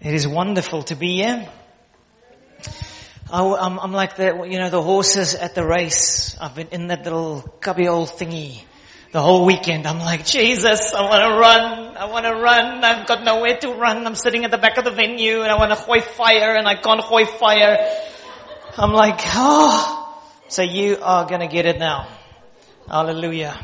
It is wonderful to be here. I'm like the horses at the race. I've been in that little cubbyhole thingy the whole weekend. I'm like, Jesus, I want to run. I've got nowhere to run. I'm sitting at the back of the venue and I want to hoist fire and I can't hoist fire. I'm like, so you are going to get it now. Hallelujah.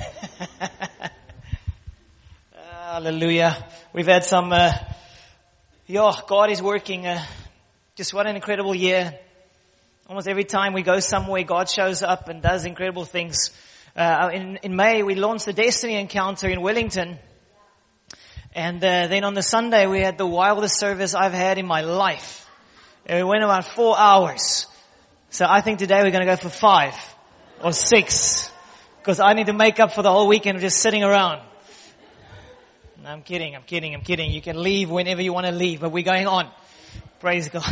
Hallelujah. We've had some, God is working. Just what an incredible year. Almost every time we go somewhere, God shows up and does incredible things. In May, we launched the Destiny Encounter in Wellington. And then on the Sunday, we had the wildest service I've had in my life. And we went about 4 hours. So I think today we're going to go for 5 or 6. Because I need to make up for the whole weekend of just sitting around. No, I'm kidding. You can leave whenever you want to leave, but we're going on. Praise God.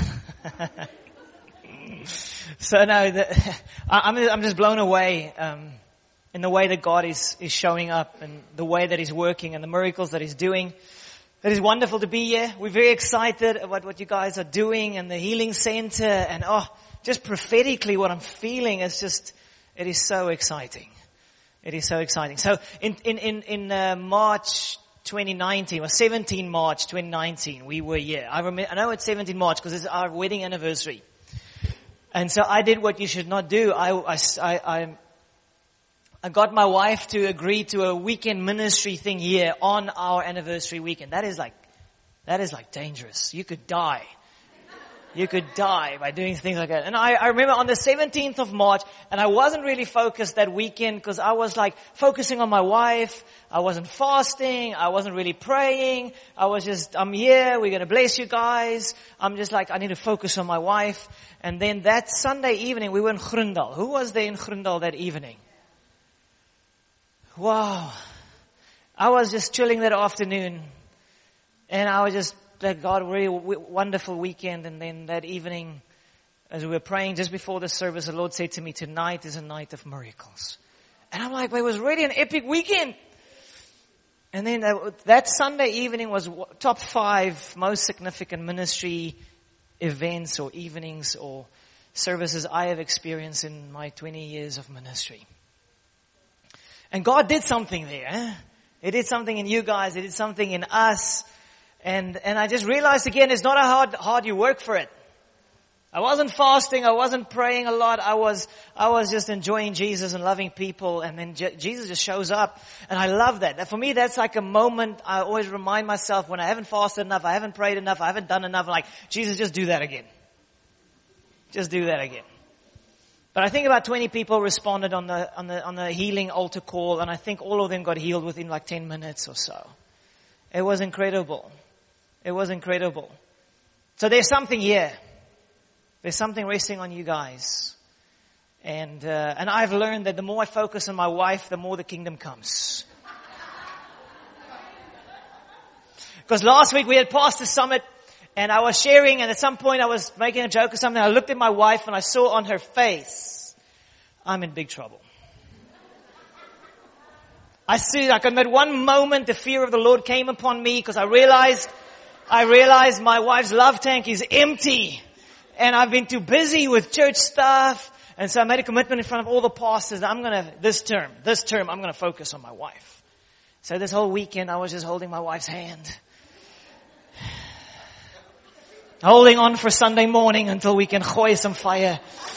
So no, I'm just blown away in the way that God is showing up and the way that He's working and the miracles that He's doing. It is wonderful to be here. We're very excited about what you guys are doing and the healing center and just prophetically what I'm feeling is just, it is so exciting. It is so exciting. So in March 2019, or 17 March 2019, we were here. I know it's 17 March because it's our wedding anniversary. And so I did what you should not do. I got my wife to agree to a weekend ministry thing here on our anniversary weekend. That is like dangerous. You could die. You could die by doing things like that. And I remember on the 17th of March, and I wasn't really focused that weekend because I was like focusing on my wife. I wasn't fasting. I wasn't really praying. I'm here. We're going to bless you guys. I'm just like, I need to focus on my wife. And then that Sunday evening, we were in Grindal. Who was there in Grindal that evening? Wow. I was just chilling that afternoon. And I was just, like, God, really wonderful weekend. And then that evening, as we were praying just before the service, the Lord said to me, tonight is a night of miracles. And I'm like, well, it was really an epic weekend. And then that Sunday evening was top 5 most significant ministry events or evenings or services I have experienced in my 20 years of ministry. And God did something there. Eh? He did something in you guys. He did something in us. And I just realized again, it's not how hard you work for it. I wasn't fasting. I wasn't praying a lot. I was just enjoying Jesus and loving people. And then Jesus just shows up. And I love that. For me, that's like a moment I always remind myself when I haven't fasted enough, I haven't prayed enough, I haven't done enough. I'm like, Jesus, just do that again. Just do that again. But I think about 20 people responded on the healing altar call. And I think all of them got healed within like 10 minutes or so. It was incredible. It was incredible. So there's something here. There's something resting on you guys. And I've learned that the more I focus on my wife, the more the kingdom comes. Because last week we had Pastor Summit and I was sharing and at some point I was making a joke or something. I looked at my wife and I saw on her face, I'm in big trouble. I see like in that one moment the fear of the Lord came upon me because I realized my wife's love tank is empty. And I've been too busy with church stuff. And so I made a commitment in front of all the pastors that this term, I'm going to focus on my wife. So this whole weekend I was just holding my wife's hand. Holding on for Sunday morning until we can hoy some fire.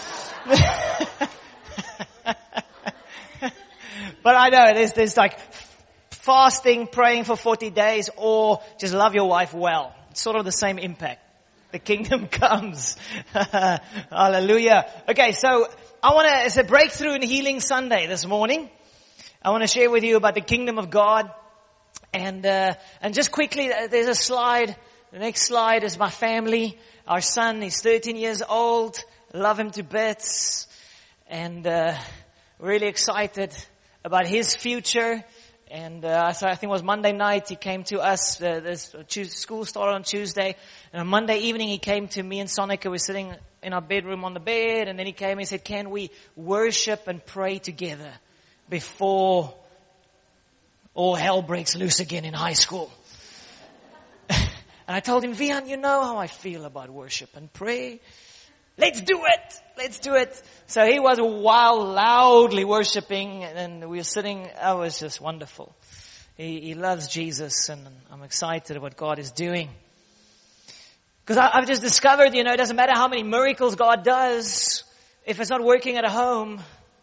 But I know there's like fasting, praying for 40 days, or just love your wife well. It's sort of the same impact. The kingdom comes. Hallelujah. Okay, so it's a breakthrough in Healing Sunday this morning. I want to share with you about the kingdom of God. And just quickly, there's a slide. The next slide is my family. Our son, he's 13 years old. Love him to bits. And really excited about his future. And so I think it was Monday night, he came to us. School started on Tuesday. And on Monday evening, he came to me and Sonica. We're sitting in our bedroom on the bed. And then he came and he said, can we worship and pray together before all hell breaks loose again in high school? And I told him, Vian, you know how I feel about worship and prayer. Let's do it. Let's do it. So he was while loudly worshiping, and we were sitting. It was just wonderful. He loves Jesus, and I'm excited about what God is doing. Because I've just discovered, it doesn't matter how many miracles God does, if it's not working at a home,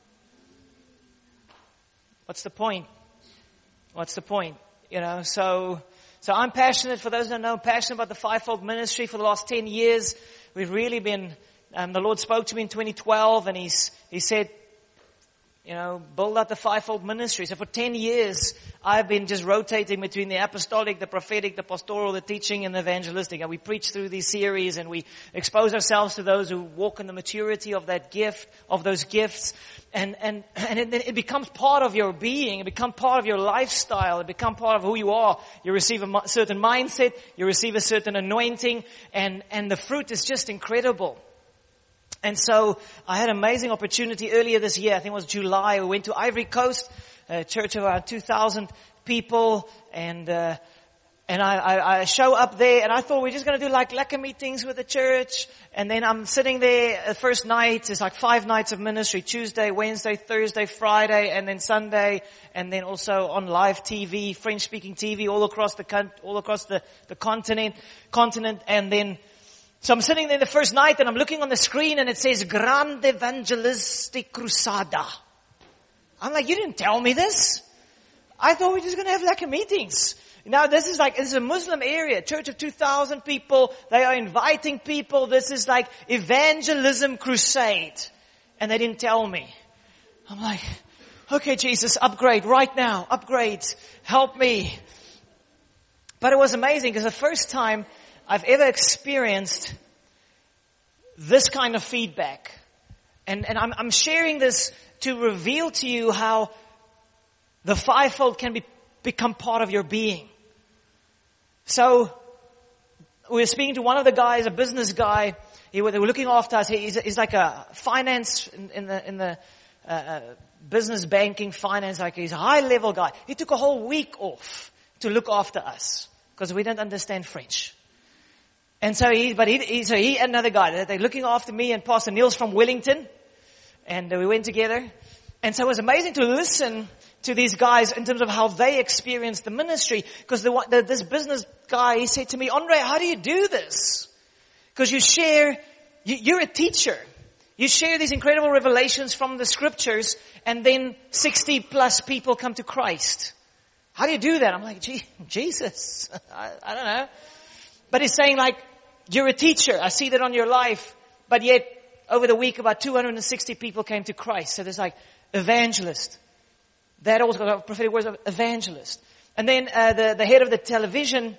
what's the point? What's the point? So I'm passionate, for those who don't know, passionate about the fivefold ministry for the last 10 years. We've really been, the Lord spoke to me in 2012, and He said, build out the fivefold ministry. So for 10 years, I've been just rotating between the apostolic, the prophetic, the pastoral, the teaching, and the evangelistic. And we preach through these series, and we expose ourselves to those who walk in the maturity of that gift, of those gifts. And it becomes part of your being. It becomes part of your lifestyle. It becomes part of who you are. You receive a certain mindset. You receive a certain anointing. And the fruit is just incredible. And so I had an amazing opportunity earlier this year. I think it was July. We went to Ivory Coast, a church of around 2,000 people. And I show up there, and I thought we're just going to do like lekker meetings with the church. And then I'm sitting there the first night. It's like 5 nights of ministry: Tuesday, Wednesday, Thursday, Friday, and then Sunday. And then also on live TV, French-speaking TV all across the continent. And then, so I'm sitting there the first night, and I'm looking on the screen, and it says Grande Evangelistic Crusada. I'm like, you didn't tell me this. I thought we were just going to have lekker meetings. Now this is a Muslim area, church of 2,000 people. They are inviting people. This is like evangelism crusade. And they didn't tell me. I'm like, okay, Jesus, upgrade right now. Upgrade. Help me. But it was amazing, because the first time I've ever experienced this kind of feedback. And I'm sharing this to reveal to you how the fivefold can become part of your being. So we were speaking to one of the guys, a business guy. They were looking after us. He's like a finance in the business banking finance. Like, he's a high level guy. He took a whole week off to look after us because we didn't understand French. And so he and another guy, they're looking after me and Pastor Niels from Wellington. And we went together. And so it was amazing to listen to these guys in terms of how they experienced the ministry. Because this business guy, he said to me, Andre, how do you do this? Because you're a teacher. You share these incredible revelations from the scriptures, and then 60 plus people come to Christ. How do you do that? I'm like, Jesus, I don't know. But he's saying, like, you're a teacher. I see that on your life. But yet, over the week, about 260 people came to Christ. So there's like evangelist. That also got prophetic words of evangelist. And then the head of the television,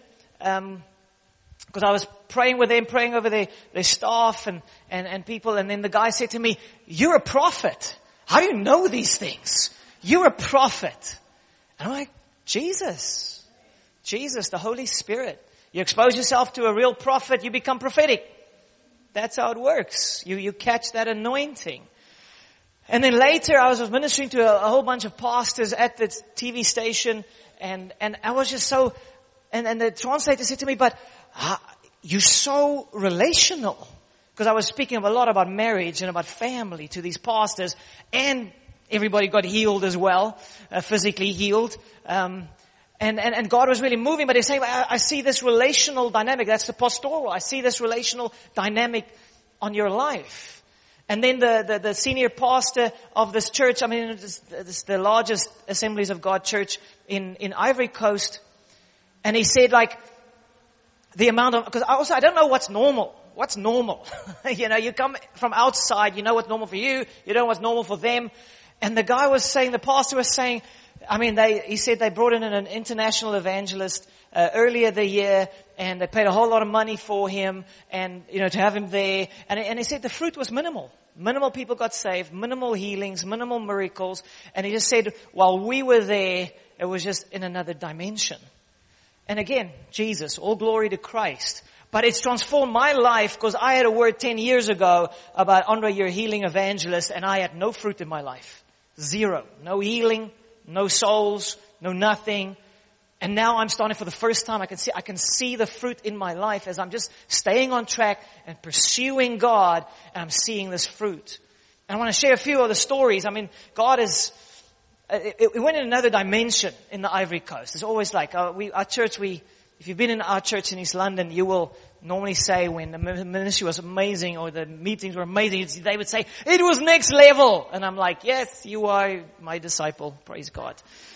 because I was praying with them, praying over their staff and people. And then the guy said to me, you're a prophet. How do you know these things? You're a prophet. And I'm like, Jesus, the Holy Spirit. You expose yourself to a real prophet, you become prophetic. That's how it works. You catch that anointing. And then later I was ministering to a whole bunch of pastors at the TV station, and I was just so, and the translator said to me, but you're so relational. Because I was speaking a lot about marriage and about family to these pastors, and everybody got healed as well, physically healed. And God was really moving, but he's saying, I see this relational dynamic. That's the pastoral. I see this relational dynamic on your life. And then the senior pastor of this church, I mean, it's the largest Assemblies of God church in Ivory Coast. And he said, like, the amount of, because I don't know what's normal. What's normal? You come from outside, you know what's normal for you know what's normal for them. And the pastor was saying, I mean, he said they brought in an international evangelist earlier the year, and they paid a whole lot of money for him, and to have him there. And he said the fruit was minimal. Minimal people got saved, minimal healings, minimal miracles. And he just said, while we were there, it was just in another dimension. And again, Jesus, all glory to Christ. But it's transformed my life, because I had a word 10 years ago about, Andre, you're a healing evangelist, and I had no fruit in my life. Zero. No healing. No souls, no nothing. And now I'm starting for the first time. I can see the fruit in my life as I'm just staying on track and pursuing God, and I'm seeing this fruit. And I want to share a few other stories. I mean, God is, it went in another dimension in the Ivory Coast. It's always like, our church, if you've been in our church in East London, you will normally say when the ministry was amazing or the meetings were amazing, they would say, it was next level. And I'm like, yes, you are my disciple. Praise God.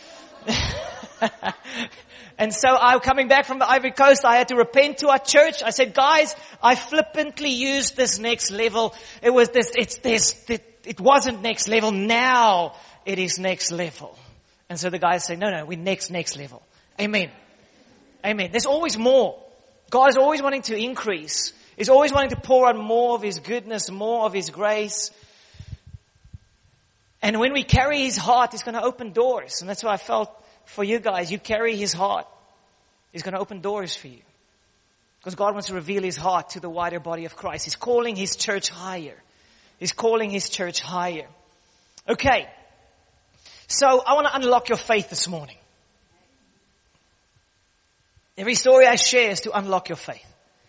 And so coming back from the Ivory Coast, I had to repent to our church. I said, guys, I flippantly used this next level. It wasn't next level. Now it is next level. And so the guys say, no, we're next level. Amen. Amen. There's always more. God is always wanting to increase. He's always wanting to pour out more of His goodness, more of His grace. And when we carry His heart, He's going to open doors. And that's what I felt for you guys. You carry His heart. He's going to open doors for you. Because God wants to reveal His heart to the wider body of Christ. He's calling His church higher. He's calling His church higher. Okay. So I want to unlock your faith this morning. Every story I share is to unlock your faith.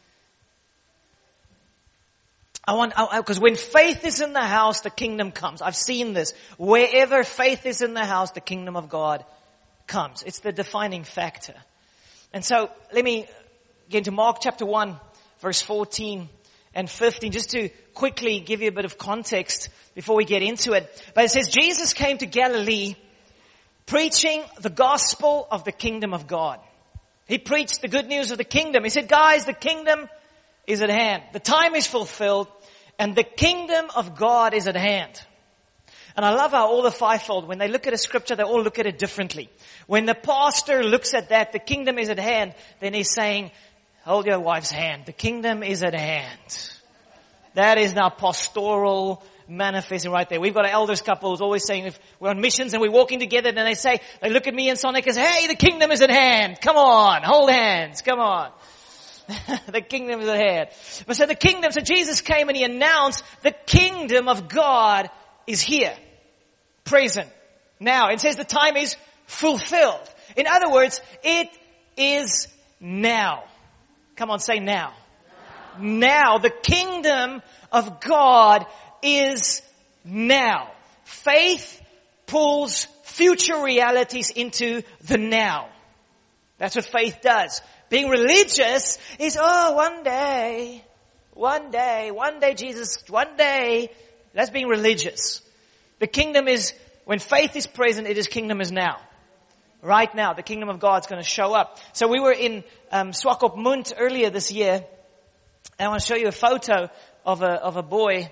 Because when faith is in the house, the kingdom comes. I've seen this. Wherever faith is in the house, the kingdom of God comes. It's the defining factor. And so, let me get into Mark chapter 1, verse 14 and 15, just to quickly give you a bit of context before we get into it. But it says, Jesus came to Galilee preaching the gospel of the kingdom of God. He preached the good news of the kingdom. He said, guys, the kingdom is at hand. The time is fulfilled and the kingdom of God is at hand. And I love how all the fivefold, when they look at a scripture, they all look at it differently. When the pastor looks at that, the kingdom is at hand, then he's saying, hold your wife's hand. The kingdom is at hand. That is now pastoral manifesting right there. We've got an elders couple who's always saying, if we're on missions and we're walking together, then they look at me and Sonic and say, hey, the kingdom is at hand. Come on, hold hands. Come on. The kingdom is at hand. But so Jesus came and He announced the kingdom of God is here. Present. Now. It says the time is fulfilled. In other words, it is now. Come on, say now. Now. The kingdom of God is now. Faith pulls future realities into the now. That's what faith does. Being religious is, one day, Jesus, one day. That's being religious. The kingdom is, when faith is present, kingdom is now. Right now, the kingdom of God's going to show up. So we were in Swakopmund earlier this year. And I want to show you a photo of a boy.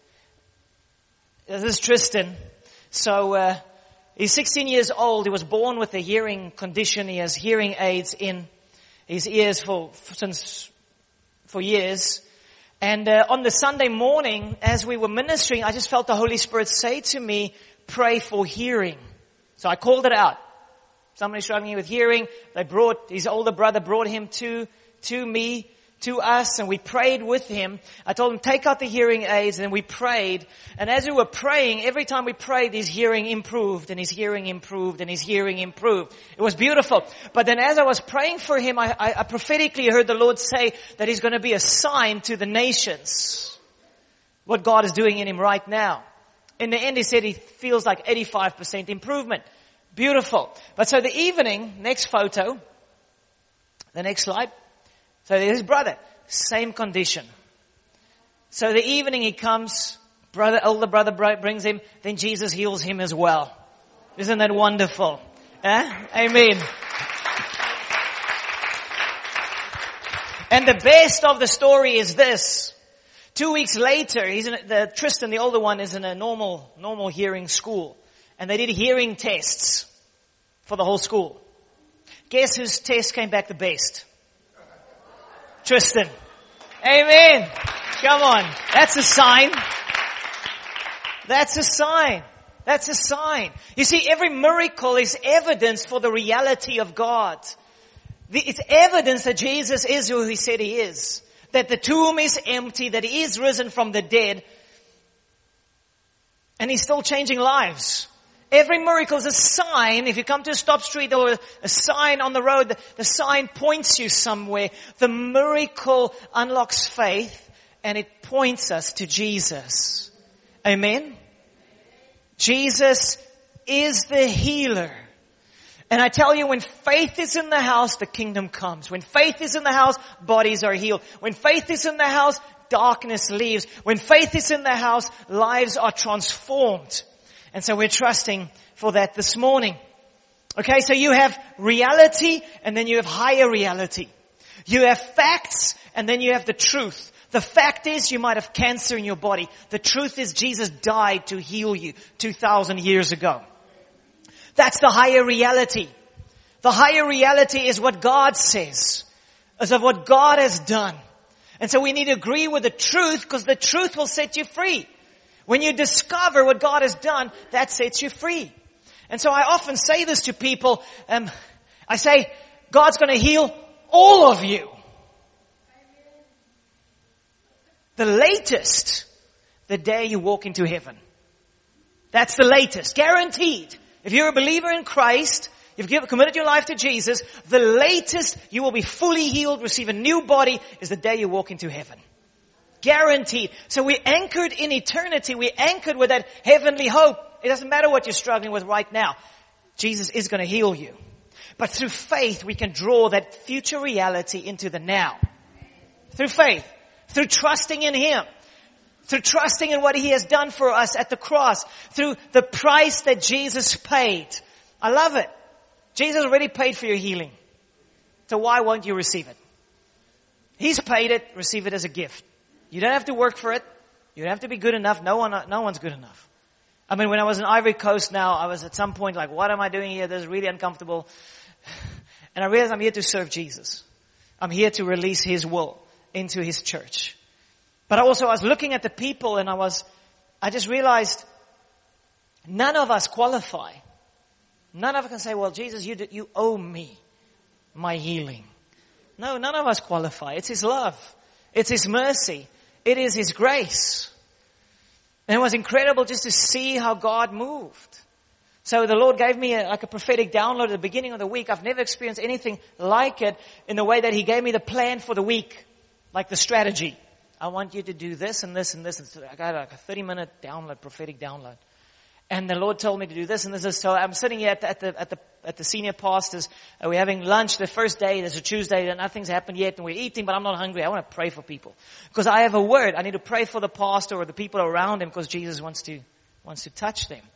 This is Tristan. So he's 16 years old. He was born with a hearing condition. He has hearing aids in his ears for years. And on the Sunday morning, as we were ministering, I just felt the Holy Spirit say to me, pray for hearing. So I called it out. Somebody struggling with hearing. His older brother brought him to me, to us, and we prayed with him. I told him, take out the hearing aids, and we prayed. And as we were praying, every time we prayed, his hearing improved, and his hearing improved, and his hearing improved. It was beautiful. But then as I was praying for him, I prophetically heard the Lord say that he's going to be a sign to the nations. What God is doing in him right now. In the end, he said he feels like 85% improvement. Beautiful. But so the evening, next photo, the next slide. So there's his brother, same condition. So the evening he comes, older brother brings him, then Jesus heals him as well. Isn't that wonderful? Amen. And the best of the story is this. 2 weeks later, Tristan, the older one, is in a normal hearing school. And they did hearing tests for the whole school. Guess whose test came back the best? Tristan. Amen. Come on. That's a sign. That's a sign. That's a sign. You see, every miracle is evidence for the reality of God. It's evidence that Jesus is who He said He is. That the tomb is empty, that He is risen from the dead. And He's still changing lives. Every miracle is a sign. If you come to a stop street or a sign on the road, the sign points you somewhere. The miracle unlocks faith and it points us to Jesus. Amen? Jesus is the healer. And I tell you, when faith is in the house, the kingdom comes. When faith is in the house, bodies are healed. When faith is in the house, darkness leaves. When faith is in the house, lives are transformed. And so we're trusting for that this morning. Okay, so you have reality and then you have higher reality. You have facts and then you have the truth. The fact is you might have cancer in your body. The truth is Jesus died to heal you 2,000 years ago. That's the higher reality. The higher reality is what God says, is of what God has done. And so we need to agree with the truth because the truth will set you free. When you discover what God has done, that sets you free. And so I often say this to people. I say, God's going to heal all of you. The latest, the day you walk into heaven. That's the latest, guaranteed. If you're a believer in Christ, you've committed your life to Jesus, the latest you will be fully healed, receive a new body, is the day you walk into heaven. Guaranteed. So we're anchored in eternity. We're anchored with that heavenly hope. It doesn't matter what you're struggling with right now. Jesus is going to heal you. But through faith, we can draw that future reality into the now. Through faith. Through trusting in Him. Through trusting in what He has done for us at the cross. Through the price that Jesus paid. I love it. Jesus already paid for your healing. So why won't you receive it? He's paid it. Receive it as a gift. You don't have to work for it. You don't have to be good enough. No one's good enough. I mean, when I was in Ivory Coast now, I was at some point like, what am I doing here? This is really uncomfortable. And I realized I'm here to serve Jesus. I'm here to release His will into His church. But also I was looking at the people and I just realized none of us qualify. None of us can say, well, Jesus, you owe me my healing. No, none of us qualify. It's His love. It's His mercy. It is His grace. And it was incredible just to see how God moved. So the Lord gave me a prophetic download at the beginning of the week. I've never experienced anything like it in the way that He gave me the plan for the week, like the strategy. I want you to do this and this and this. And so I got like a 30-minute download, prophetic download. And the Lord told me to do this and this. So I'm sitting here at the senior pastors. We're having lunch the first day. There's a Tuesday and nothing's happened yet and we're eating, but I'm not hungry. I want to pray for people. Because I have a word. I need to pray for the pastor or the people around him because Jesus wants to touch them.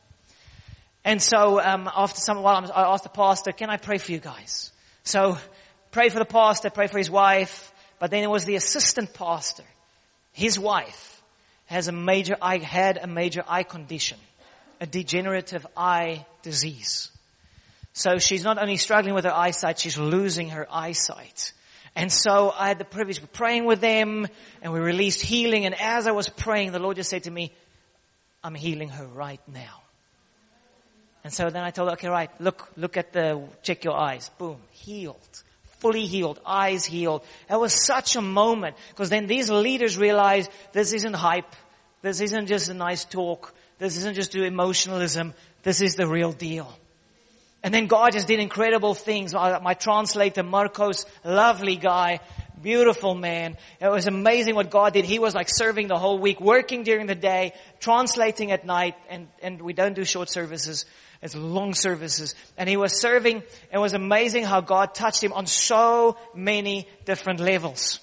And so, after some while, I asked the pastor, can I pray for you guys? So, pray for the pastor, pray for his wife. But then there was the assistant pastor. His wife had a major eye condition. A degenerative eye disease. So she's not only struggling with her eyesight, she's losing her eyesight. And so I had the privilege of praying with them and we released healing. And as I was praying, the Lord just said to me, I'm healing her right now. And so then I told her, okay, right, look at check your eyes. Boom, healed. Fully healed, eyes healed. That was such a moment because then these leaders realized this isn't hype. This isn't just a nice talk. This isn't just emotionalism. This is the real deal. And then God just did incredible things. My translator, Marcos, lovely guy, beautiful man. It was amazing what God did. He was like serving the whole week, working during the day, translating at night, and we don't do short services. It's long services. And he was serving. It was amazing how God touched him on so many different levels.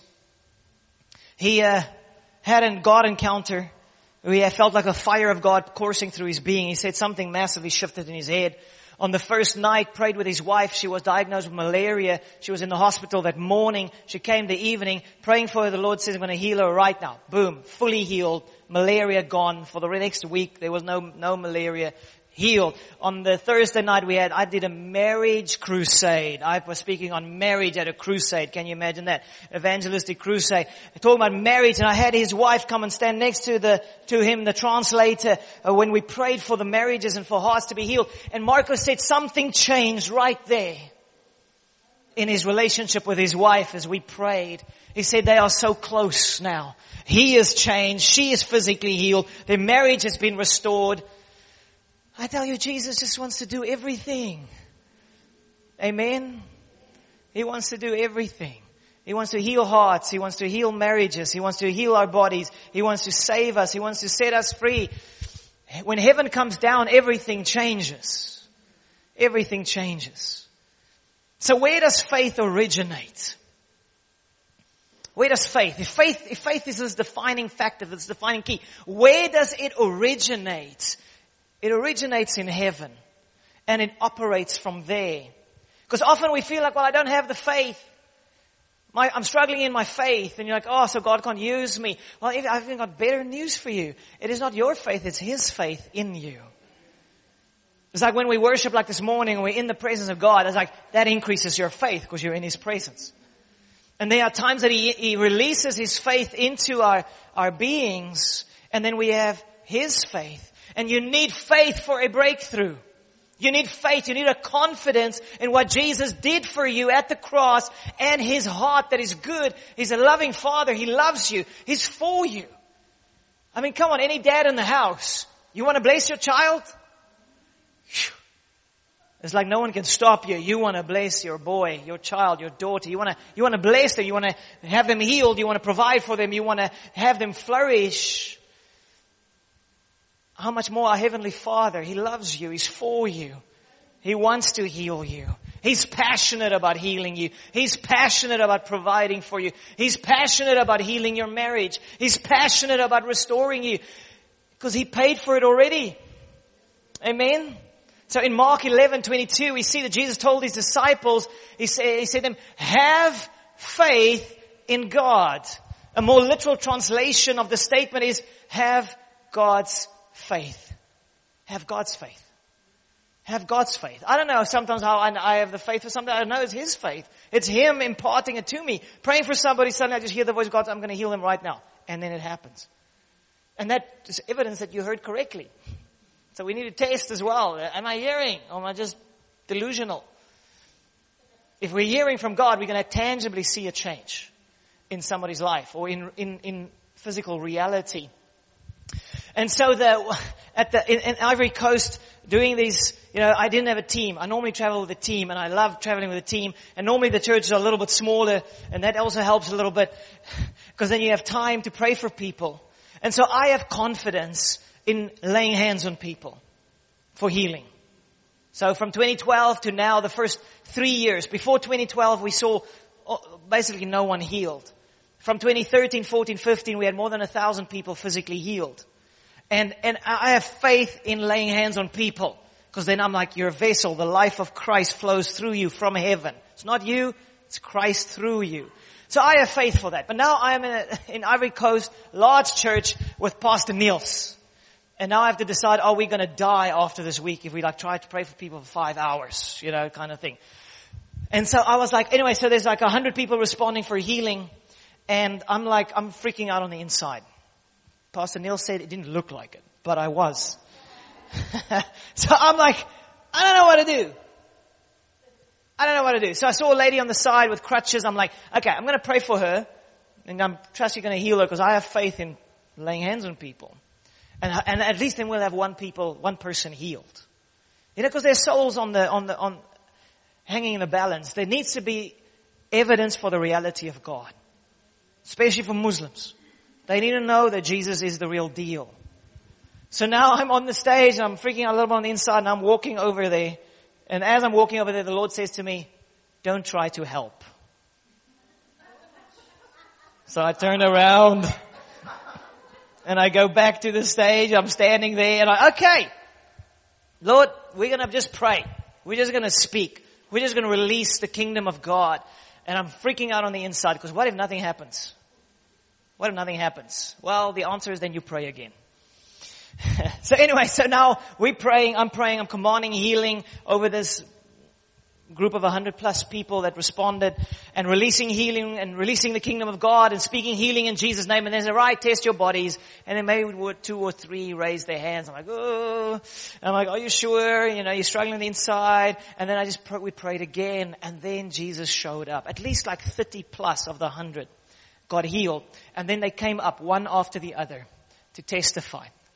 He had a God encounter. We felt like a fire of God coursing through his being. He said something massively shifted in his head. On the first night, prayed with his wife. She was diagnosed with malaria. She was in the hospital that morning. She came the evening, praying for her. The Lord says, I'm going to heal her right now. Boom, fully healed. Malaria gone. For the next week, there was no malaria. Healed. On the Thursday night I did a marriage crusade. I was speaking on marriage at a crusade. Can you imagine that? Evangelistic crusade. Talking about marriage, and I had his wife come and stand next to him, the translator, when we prayed for the marriages and for hearts to be healed. And Marcos said something changed right there in his relationship with his wife as we prayed. He said they are so close now. He has changed. She is physically healed. Their marriage has been restored. I tell you, Jesus just wants to do everything. Amen? He wants to do everything. He wants to heal hearts. He wants to heal marriages. He wants to heal our bodies. He wants to save us. He wants to set us free. When heaven comes down, everything changes. Everything changes. So where does faith originate? Where does faith? If faith is this defining factor, this defining key, where does it originate? It originates in heaven. And it operates from there. Because often we feel like, well, I don't have the faith. I'm struggling in my faith. And you're like, oh, so God can't use me. Well, I've even got better news for you. It is not your faith, it's His faith in you. It's like when we worship like this morning and we're in the presence of God, it's like that increases your faith because you're in His presence. And there are times that He releases His faith into our beings, and then we have His faith. And you need faith for a breakthrough. You need faith. You need a confidence in what Jesus did for you at the cross and His heart that is good. He's a loving Father. He loves you. He's for you. I mean, come on, any dad in the house, you want to bless your child? It's like no one can stop you. You want to bless your boy, your child, your daughter. You want to bless them. You want to have them healed. You want to provide for them. You want to have them flourish. How much more our Heavenly Father, He loves you. He's for you. He wants to heal you. He's passionate about healing you. He's passionate about providing for you. He's passionate about healing your marriage. He's passionate about restoring you because He paid for it already. Amen? So in Mark 11:22, we see that Jesus told His disciples, He said to them, have faith in God. A more literal translation of the statement is, have God's faith. Have God's faith. Have God's faith. I don't know sometimes how I have the faith for something. I don't know it's His faith. It's Him imparting it to me. Praying for somebody, suddenly I just hear the voice of God, I'm going to heal him right now. And then it happens. And that is evidence that you heard correctly. So we need to test as well. Am I hearing? Or am I just delusional? If we're hearing from God, we're going to tangibly see a change in somebody's life or in physical reality. And so in Ivory Coast, doing these, I didn't have a team. I normally travel with a team, and I love traveling with a team. And normally the churches are a little bit smaller, and that also helps a little bit, because then you have time to pray for people. And so I have confidence in laying hands on people for healing. So from 2012 to now, the first 3 years. Before 2012, we saw basically no one healed. From 2013, 14, 15, we had more than 1,000 people physically healed. And I have faith in laying hands on people. Because then I'm like, you're a vessel. The life of Christ flows through you from heaven. It's not you, it's Christ through you. So I have faith for that. But now I am in Ivory Coast, large church with Pastor Niels. And now I have to decide, are we going to die after this week if we try to pray for people for 5 hours, kind of thing. And so I was like, anyway, so there's 100 people responding for healing. And I'm freaking out on the inside. Pastor Neil said it didn't look like it, but I was. So I'm like, I don't know what to do. So I saw a lady on the side with crutches. I'm like, okay, I'm going to pray for her. And I'm trusting you're going to heal her because I have faith in laying hands on people. And at least then we'll have one person healed. Because there's souls on hanging in the balance. There needs to be evidence for the reality of God. Especially for Muslims. They need to know that Jesus is the real deal. So now I'm on the stage and I'm freaking out a little bit on the inside and I'm walking over there. And as I'm walking over there, the Lord says to me, don't try to help. So I turn around and I go back to the stage. I'm standing there and okay, Lord, we're going to just pray. We're just going to speak. We're just going to release the kingdom of God. And I'm freaking out on the inside because what if nothing happens? What if nothing happens? Well, the answer is then you pray again. So anyway, so now we're praying, I'm commanding healing over this group of 100 plus people that responded and releasing healing and releasing the kingdom of God and speaking healing in Jesus' name. And they said, right, test your bodies. And then maybe 2 or 3 raised their hands. I'm like, oh, and I'm like, are you sure? You're struggling on the inside. And then we prayed again. And then Jesus showed up. At least 30 plus of the 100 got healed. And then they came up one after the other to testify.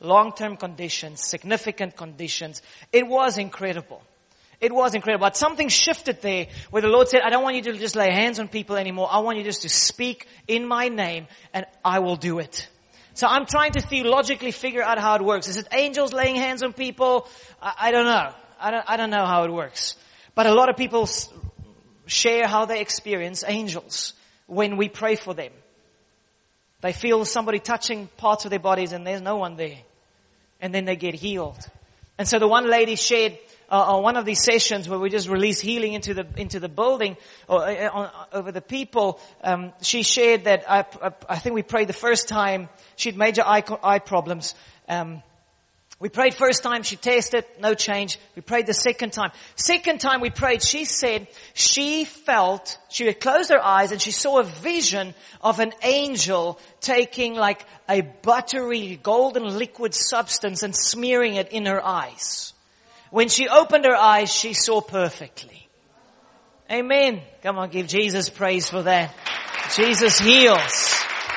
long-term conditions, significant conditions. It was incredible. It was incredible. But something shifted there where the Lord said, I don't want you to just lay hands on people anymore. I want you just to speak in my name and I will do it. So I'm trying to theologically figure out how it works. Is it angels laying hands on people? I don't know. I don't know how it works. But a lot of people share how they experience angels when we pray for them. They feel somebody touching parts of their bodies and there's no one there. And then they get healed. And so the one lady shared on one of these sessions where we just release healing into the building or over the people. She shared that I think we prayed the first time. She had major eye problems. We prayed first time, she tested, no change. We prayed the second time. Second time we prayed, she said she had closed her eyes and she saw a vision of an angel taking like a buttery golden liquid substance and smearing it in her eyes. When she opened her eyes, she saw perfectly. Amen. Come on, give Jesus praise for that. Jesus heals.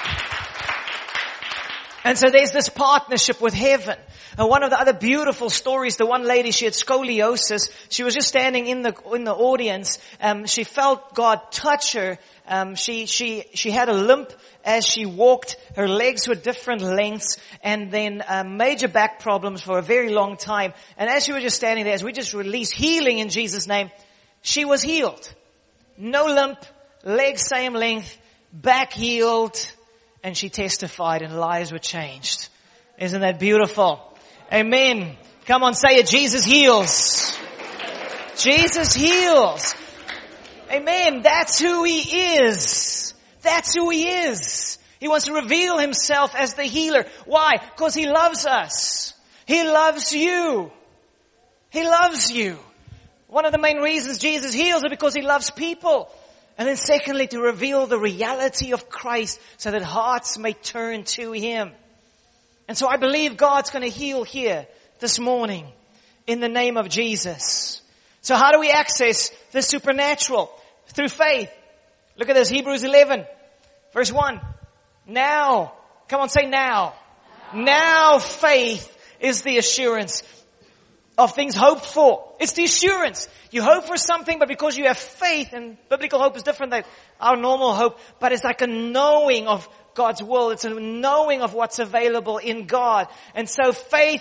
And so there's this partnership with heaven. And one of the other beautiful stories, the one lady, she had scoliosis. She was just standing in the audience. She felt God touch her. She had a limp as she walked. Her legs were different lengths, and then major back problems for a very long time. And as she was just standing there, as we just released healing in Jesus' name, she was healed. No limp, legs same length, back healed, and she testified and lives were changed. Isn't that beautiful? Amen. Come on, say it. Jesus heals. Jesus heals. Amen. That's who He is. That's who He is. He wants to reveal Himself as the healer. Why? Because He loves us. He loves you. He loves you. One of the main reasons Jesus heals is because He loves people. And then secondly, to reveal the reality of Christ so that hearts may turn to Him. And so I believe God's going to heal here this morning in the name of Jesus. So how do we access the supernatural? Through faith. Look at this, Hebrews 11, verse 1. Now. Come on, say now. Now faith is the assurance of things hoped for. It's the assurance. You hope for something, but because you have faith, and biblical hope is different than our normal hope, but it's like a knowing of God's will. It's a knowing of what's available in God. And so faith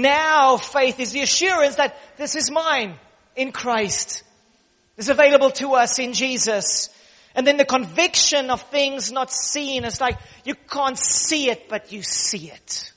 is the assurance that this is mine in Christ. It's available to us in Jesus. And then the conviction of things not seen. It's like you can't see it, but you see it.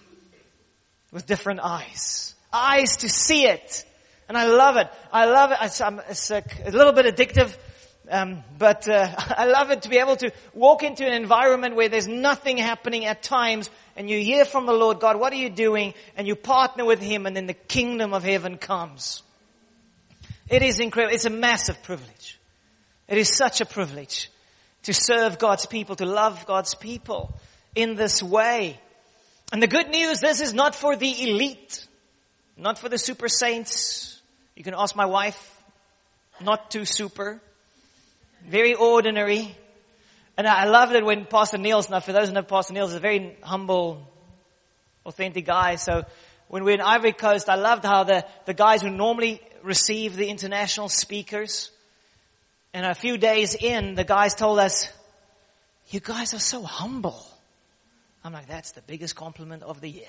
With different eyes. Eyes to see it. And I love it. I love it. It's a little bit addictive. But I love it to be able to walk into an environment where there's nothing happening at times and you hear from the Lord, God, what are you doing? And you partner with Him and then the kingdom of heaven comes. It is incredible. It's a massive privilege. It is such a privilege to serve God's people, to love God's people in this way. And the good news, this is not for the elite, not for the super saints. You can ask my wife, not too super. Very ordinary. And I loved it when Pastor Niels, now for those who know Pastor Niels, is a very humble, authentic guy. So when we were in Ivory Coast, I loved how the guys who normally receive the international speakers, and a few days in, the guys told us, you guys are so humble. I'm like, that's the biggest compliment of the year.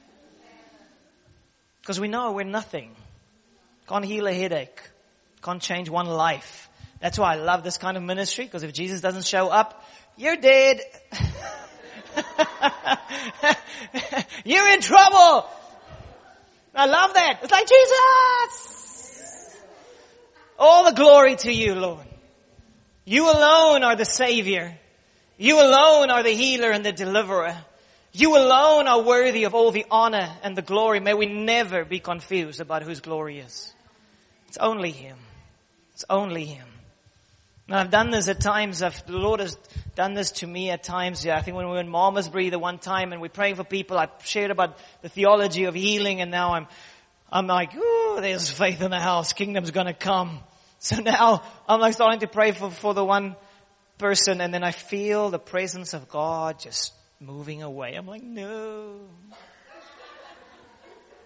Because we know we're nothing. Can't heal a headache. Can't change one life. That's why I love this kind of ministry, because if Jesus doesn't show up, you're dead. You're in trouble. I love that. It's like, Jesus! All the glory to you, Lord. You alone are the Savior. You alone are the healer and the deliverer. You alone are worthy of all the honor and the glory. May we never be confused about whose glory is. It's only Him. It's only Him. And I've done this at times. The Lord has done this to me at times. Yeah, I think when we were in Malmesbury the one time and we're praying for people, I shared about the theology of healing, and now I'm like, ooh, there's faith in the house. Kingdom's gonna come. So now I'm like starting to pray for the one person, and then I feel the presence of God just moving away. I'm like, no.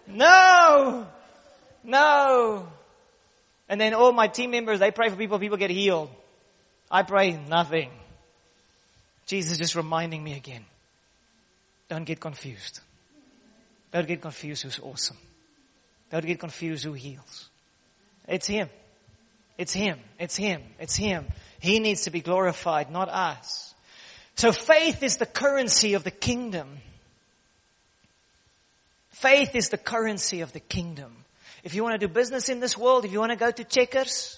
No. No. And then all my team members, they pray for people get healed. I pray nothing. Jesus is just reminding me again. Don't get confused. Don't get confused who's awesome. Don't get confused who heals. It's Him. It's Him. It's Him. It's Him. He needs to be glorified, not us. So faith is the currency of the kingdom. Faith is the currency of the kingdom. If you want to do business in this world, if you want to go to Checkers,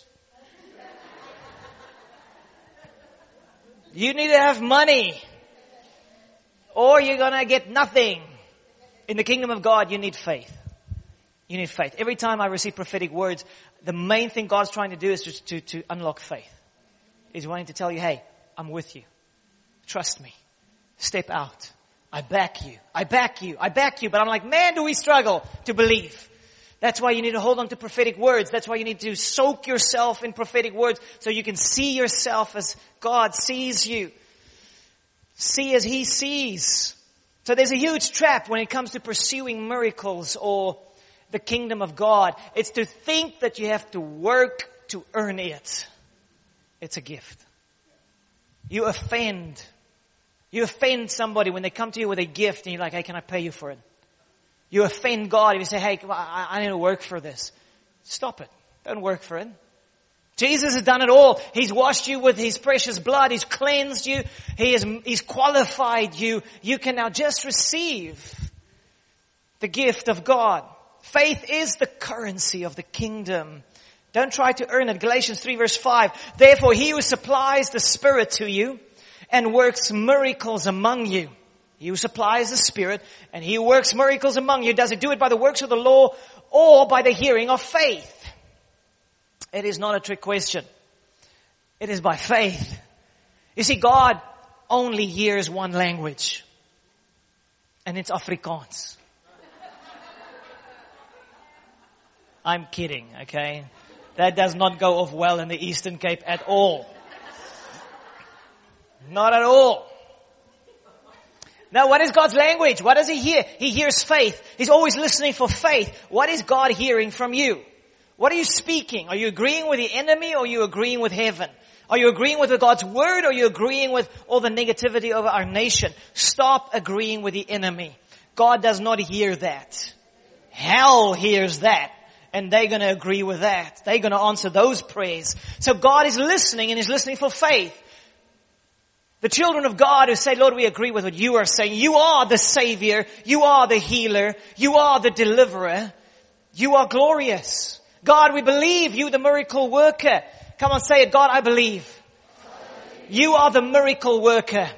you need to have money. Or you're going to get nothing. In the kingdom of God, you need faith. You need faith. Every time I receive prophetic words, the main thing God's trying to do is just to unlock faith. He's wanting to tell you, hey, I'm with you. Trust me. Step out. I back you. I back you. I back you. But I'm like, man, do we struggle to believe. That's why you need to hold on to prophetic words. That's why you need to soak yourself in prophetic words so you can see yourself as God sees you. See as He sees. So there's a huge trap when it comes to pursuing miracles or the kingdom of God. It's to think that you have to work to earn it. It's a gift. You offend somebody when they come to you with a gift and you're like, hey, can I pay you for it? You offend God if you say, hey, I need to work for this. Stop it. Don't work for it. Jesus has done it all. He's washed you with His precious blood. He's cleansed you. He's qualified you. You can now just receive the gift of God. Faith is the currency of the kingdom. Don't try to earn it. Galatians 3 verse 5. Therefore He who supplies the Spirit to you and works miracles among you. He who supplies the Spirit and He who works miracles among you. Does He do it by the works of the law or by the hearing of faith? It is not a trick question. It is by faith. You see, God only hears one language. And it's Afrikaans. I'm kidding, okay? That does not go off well in the Eastern Cape at all. Not at all. Now, what is God's language? What does He hear? He hears faith. He's always listening for faith. What is God hearing from you? What are you speaking? Are you agreeing with the enemy or are you agreeing with heaven? Are you agreeing with God's word or are you agreeing with all the negativity over our nation? Stop agreeing with the enemy. God does not hear that. Hell hears that. And they're going to agree with that. They're going to answer those prayers. So God is listening and He's listening for faith. The children of God who say, Lord, we agree with what you are saying. You are the Savior. You are the healer. You are the deliverer. You are glorious. God, we believe you, the miracle worker. Come on, say it. God, I believe. You are the miracle worker.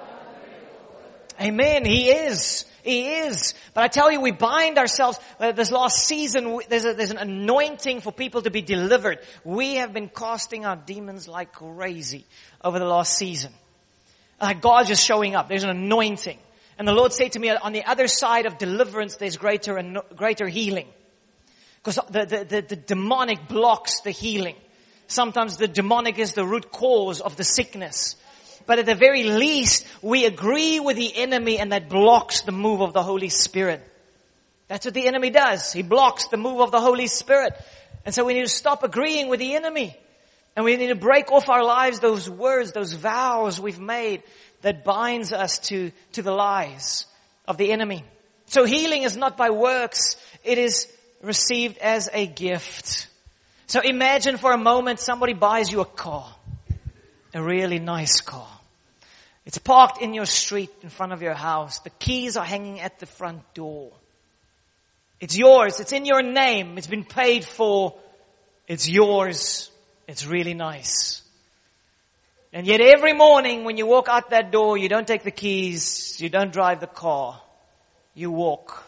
Amen. He is. He is. But I tell you, we bind ourselves. This last season, there's an anointing for people to be delivered. We have been casting out demons like crazy over the last season. God's just showing up. There's an anointing. And the Lord said to me, on the other side of deliverance, there's greater healing. Because the demonic blocks the healing. Sometimes the demonic is the root cause of the sickness. But at the very least, we agree with the enemy and that blocks the move of the Holy Spirit. That's what the enemy does. He blocks the move of the Holy Spirit. And so we need to stop agreeing with the enemy. And we need to break off our lives those words, those vows we've made that binds us to the lies of the enemy. So healing is not by works. It is received as a gift. So imagine for a moment somebody buys you a car. A really nice car. It's parked in your street in front of your house. The keys are hanging at the front door. It's yours. It's in your name. It's been paid for. It's yours. It's really nice. And yet every morning when you walk out that door, you don't take the keys. You don't drive the car. You walk.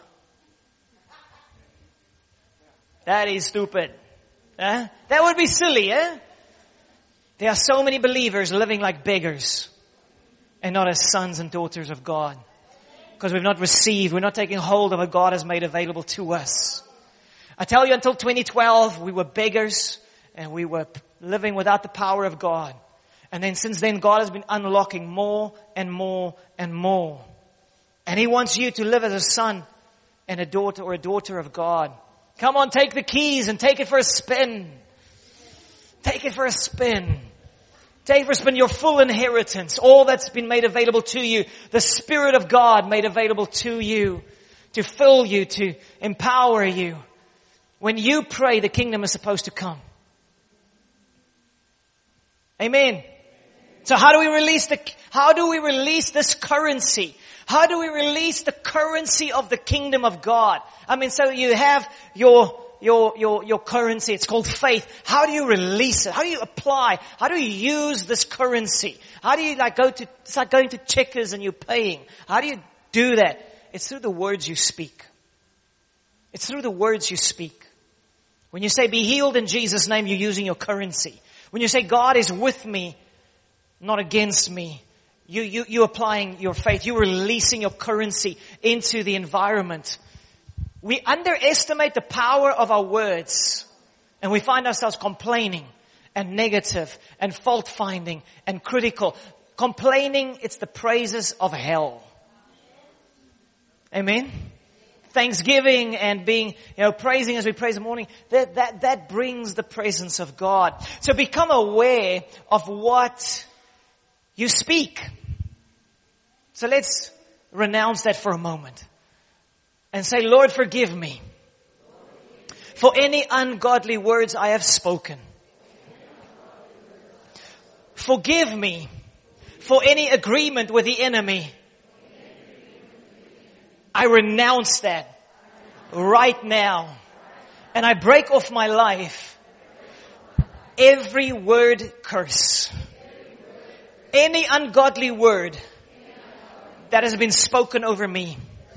That is stupid. That would be silly, eh? There are so many believers living like beggars and not as sons and daughters of God. Because we've not received, we're not taking hold of what God has made available to us. I tell you, until 2012, we were beggars and we were living without the power of God. And then since then, God has been unlocking more and more and more. And He wants you to live as a son and a daughter of God. Come on, take the keys and take it for a spin. Take it for a spin. Take it for a spin, your full inheritance, all that's been made available to you, the Spirit of God made available to you, to fill you, to empower you. When you pray, the kingdom is supposed to come. Amen. So how do we release this currency? How do we release the currency of the kingdom of God? I mean, so you have your currency. It's called faith. How do you release it? How do you apply? How do you use this currency? How do you it's like going to Checkers and you're paying. How do you do that? It's through the words you speak. It's through the words you speak. When you say be healed in Jesus' name, you're using your currency. When you say God is with me, not against me, you're applying your faith. You're releasing your currency into the environment. We underestimate the power of our words, and we find ourselves complaining and negative and fault finding and critical. Complaining, it's the praises of hell. Amen. Thanksgiving and being, praising as we praise in the morning, that brings the presence of God. So become aware of what you speak. So let's renounce that for a moment and say, Lord, forgive me for any ungodly words I have spoken. Forgive me for any agreement with the enemy. I renounce that right now. And I break off my life every word curse. Any ungodly word that has been spoken over me.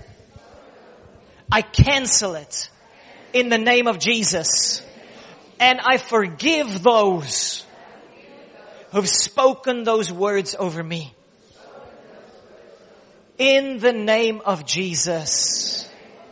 I cancel it in the name of Jesus. And I forgive those who've spoken those words over me. In the name of Jesus.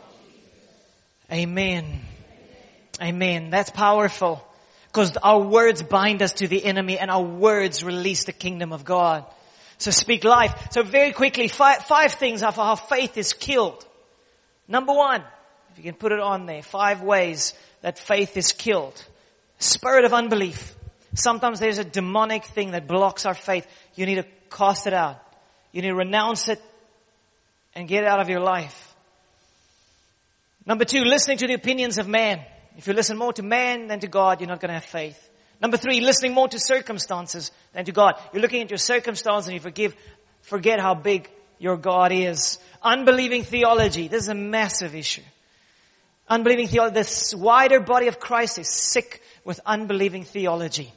Amen. Amen. That's powerful. Because our words bind us to the enemy and our words release the kingdom of God. So speak life. So very quickly, five things of how faith is killed. Number one, if you can put it on there, 5 ways that faith is killed. Spirit of unbelief. Sometimes there's a demonic thing that blocks our faith. You need to cast it out. You need to renounce it and get it out of your life. Number 2, listening to the opinions of man. If you listen more to man than to God, you're not going to have faith. Number 3, listening more to circumstances than to God. You're looking at your circumstance and you forget how big your God is. Unbelieving theology. This is a massive issue. Unbelieving theology. This wider body of Christ is sick with unbelieving theology.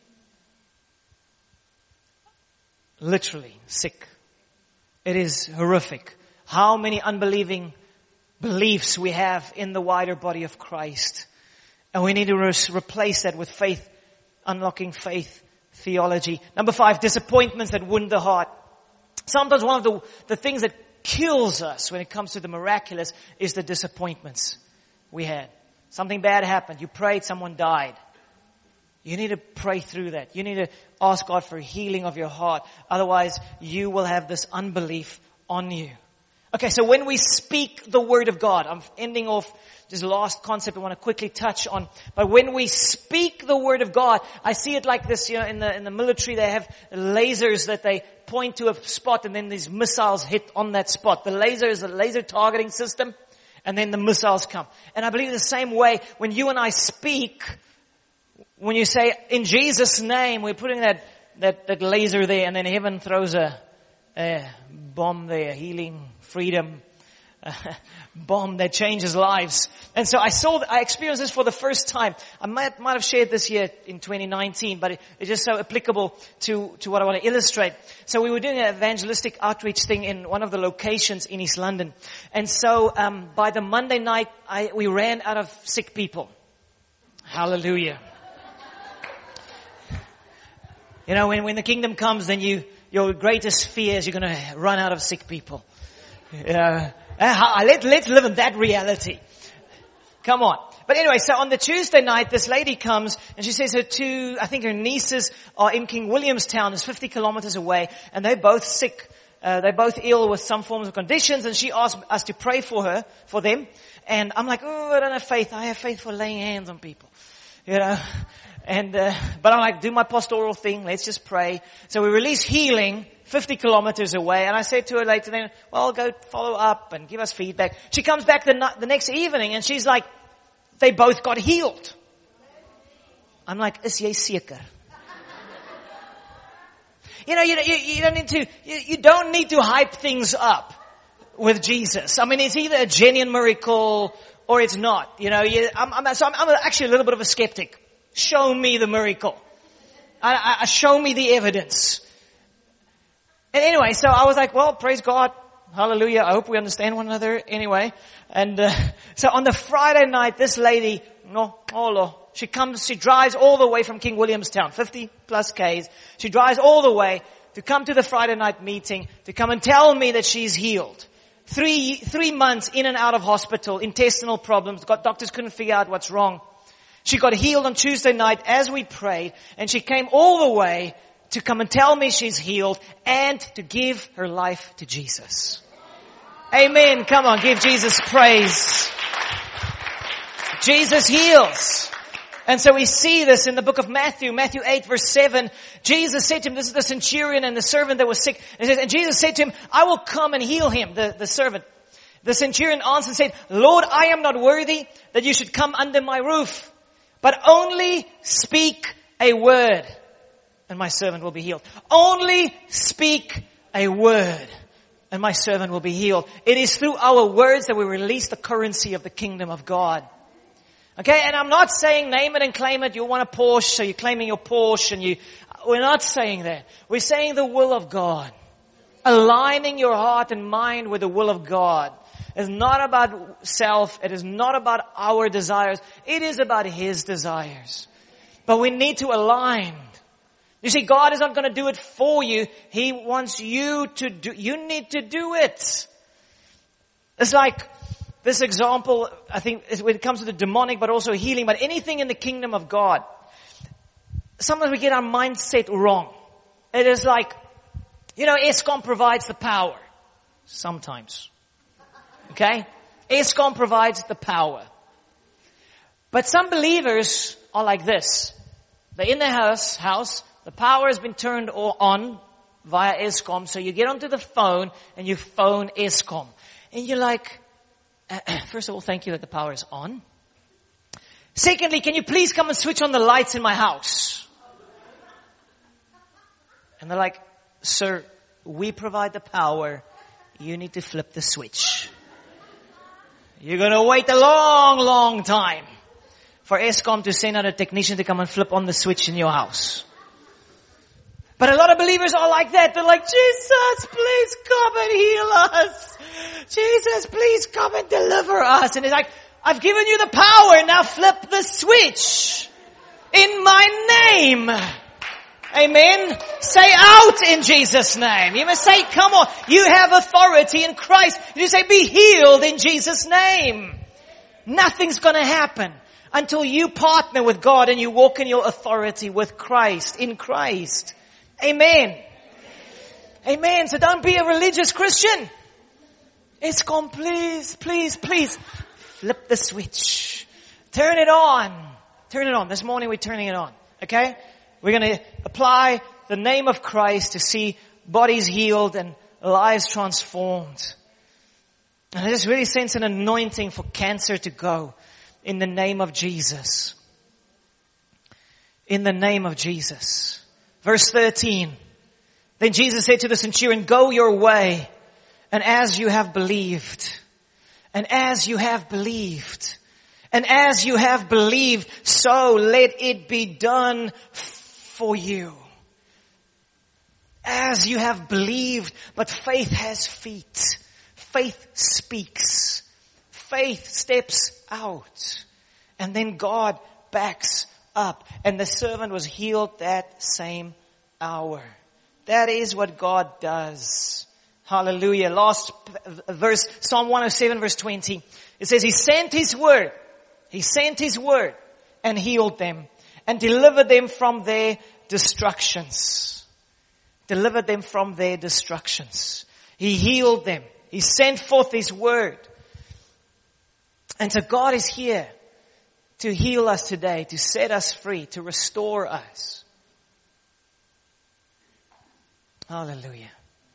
Literally sick. It is horrific. How many unbelieving beliefs we have in the wider body of Christ. And we need to replace that with faith, unlocking faith theology. Number 5, disappointments that wound the heart. Sometimes one of the things that kills us when it comes to the miraculous is the disappointments we had. Something bad happened. You prayed, someone died. You need to pray through that. You need to ask God for healing of your heart. Otherwise, you will have this unbelief on you. Okay, so when we speak the word of God, I'm ending off this last concept I want to quickly touch on. But when we speak the word of God, I see it like this, in the military they have lasers that they point to a spot and then these missiles hit on that spot. The laser is a laser targeting system and then the missiles come. And I believe the same way when you and I speak, when you say in Jesus' name, we're putting that laser there and then heaven throws a bomb there, healing, freedom, bomb that changes lives. And so I experienced this for the first time. I might have shared this year in 2019, but it's just so applicable to what I want to illustrate. So we were doing an evangelistic outreach thing in one of the locations in East London. And so by the Monday night, we ran out of sick people. Hallelujah. When the kingdom comes, then your greatest fear is you're going to run out of sick people. Let's live in that reality. Come on. But anyway, so on the Tuesday night, this lady comes and she says her nieces are in King Williamstown, it's 50 kilometers away, and they're both sick they're both ill with some forms of conditions, and she asked us to pray for them. And I'm like, oh, I don't have faith. I have faith for laying hands on people. And, but I'm like, do my pastoral thing. Let's just pray. So we release healing 50 kilometers away. And I said to her later then, well, go follow up and give us feedback. She comes back the next evening and she's like, they both got healed. I'm like, is jy seker? You don't need to hype things up with Jesus. I mean, it's either a genuine miracle or it's not. I'm actually a little bit of a skeptic. Show me the miracle. Show me the evidence. And anyway, so I was like, well, praise God. Hallelujah. I hope we understand one another anyway. And so on the Friday night, this lady, she drives all the way from King Williamstown, 50 plus Ks. She drives all the way to come to the Friday night meeting, to come and tell me that she's healed. 3 months in and out of hospital, intestinal problems. Doctors couldn't figure out what's wrong. She got healed on Tuesday night as we prayed, and she came all the way to come and tell me she's healed and to give her life to Jesus. Amen. Come on, give Jesus praise. Jesus heals. And so we see this in the book of Matthew 8 verse 7. Jesus said to him, this is the centurion and the servant that was sick. And Jesus said to him, I will come and heal him, the servant. The centurion answered and said, Lord, I am not worthy that you should come under my roof, but only speak a word and my servant will be healed. Only speak a word and my servant will be healed. It is through our words that we release the currency of the kingdom of God. Okay, and I'm not saying name it and claim it. You want a Porsche, so you're claiming your Porsche, and we're not saying that. We're saying the will of God. Aligning your heart and mind with the will of God. It's not about self. It is not about our desires. It is about His desires. But we need to align. You see, God is not going to do it for you. He wants you to do, you need to do it. It's like this example, I think, when it comes to the demonic, but also healing, but anything in the kingdom of God. Sometimes we get our mindset wrong. It is like, Eskom provides the power. Sometimes. Okay? Eskom provides the power. But some believers are like this. They're in their house, the power has been turned on via Eskom, so you get onto the phone and you phone Eskom. And you're like, first of all, thank you that the power is on. Secondly, can you please come and switch on the lights in my house? And they're like, sir, we provide the power. You need to flip the switch. You're going to wait a long, long time for Eskom to send out a technician to come and flip on the switch in your house. But a lot of believers are like that. They're like, Jesus, please come and heal us. Jesus, please come and deliver us. And he's like, I've given you the power. Now flip the switch in my name. Amen. Say out in Jesus' name. You must say, come on. You have authority in Christ. You say, be healed in Jesus' name. Nothing's going to happen until you partner with God and you walk in your authority with Christ, in Christ. Amen. Amen. So don't be a religious Christian. Eskom, please, please, please. Flip the switch. Turn it on. Turn it on. This morning we're turning it on. Okay? We're going to apply the name of Christ to see bodies healed and lives transformed. And I just really sense an anointing for cancer to go in the name of Jesus. In the name of Jesus. Verse 13. Then Jesus said to the centurion, go your way, and as you have believed, and as you have believed, and as you have believed, so let it be done for you. As you have believed, but faith has feet. Faith speaks. Faith steps out. And then God backs up. And the servant was healed that same hour. That is what God does. Hallelujah. Last verse, Psalm 107 verse 20. It says, He sent His word. He sent His word and healed them and delivered them from their destructions. Delivered them from their destructions. He healed them. He sent forth His word. And so God is here to heal us today, to set us free, to restore us. Hallelujah.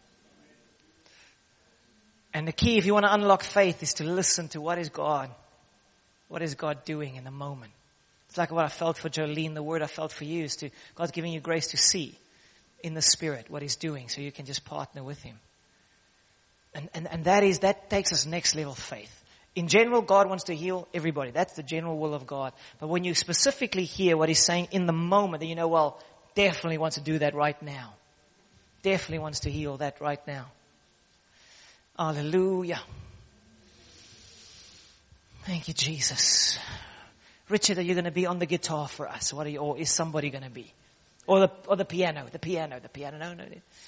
And the key, if you want to unlock faith, is to listen to what is God doing in the moment. It's like what I felt for Jolene, the word I felt for you is to, God's giving you grace to see in the Spirit what He's doing so you can just partner with Him. And that takes us next level faith. In general, God wants to heal everybody. That's the general will of God. But when you specifically hear what He's saying in the moment, then you know, well, definitely wants to do that right now. Definitely wants to heal that right now. Hallelujah. Thank you, Jesus. Richard, are you going to be on the guitar for us? Or is somebody going to be? Or the piano. No.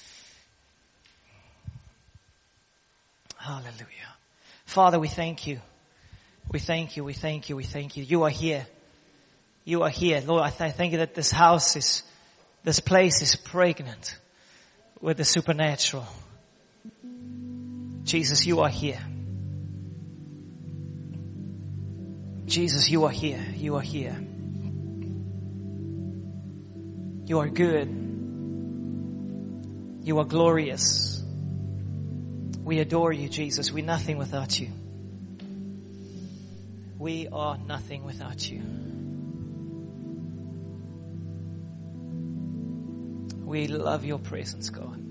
Hallelujah. Father, we thank you. We thank you. You are here. You are here. Lord, I thank you that this place is pregnant with the supernatural. Jesus, you are here. Jesus, you are here. You are here. You are good. You are glorious. We adore you, Jesus. We're nothing without you. We are nothing without you. We love your presence, God.